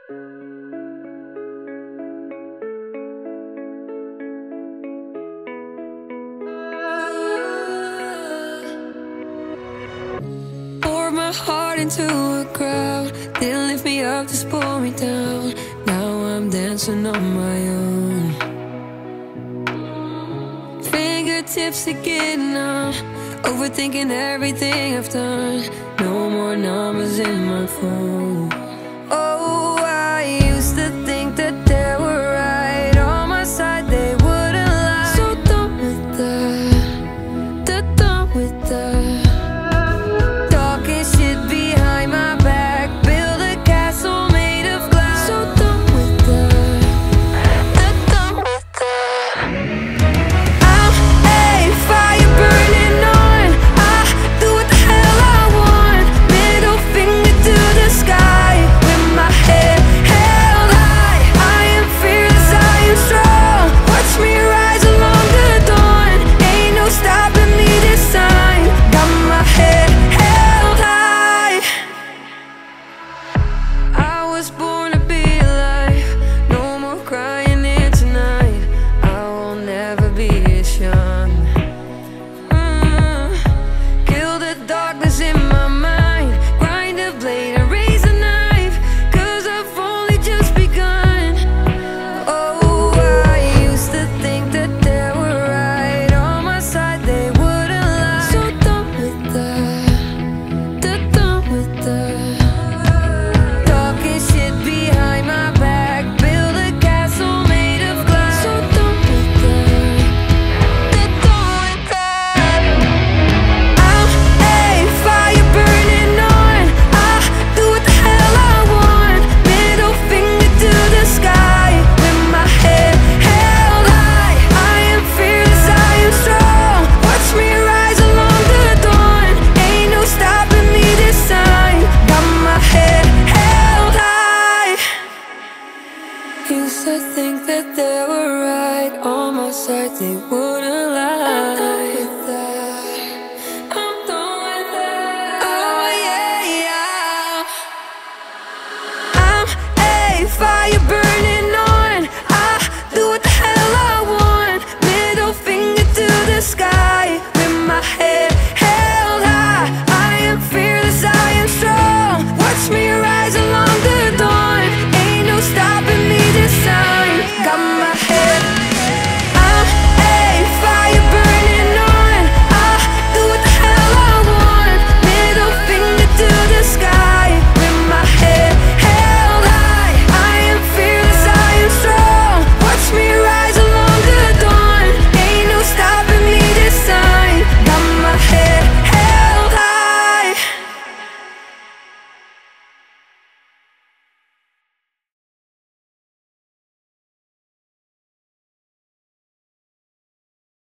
Poured my heart into a crowd, didn't lift me up, just pull me down. Now I'm dancing on my own. Fingertips are getting numb, overthinking everything I've done. No more numbers in my phone. Oh, I used to think that they were right on my side, they wouldn't lie. So done with that, they're done with that. Talking shit behind my back, build a castle made of glass. So done with that, they're done with that. I'm a fire burning on, I do what the hell I want. Middle finger to the sky, with my head held high. I am fearless, I am strong, watch me rise along the dawn. Ain't no stopping me this time, got my head held high. I was born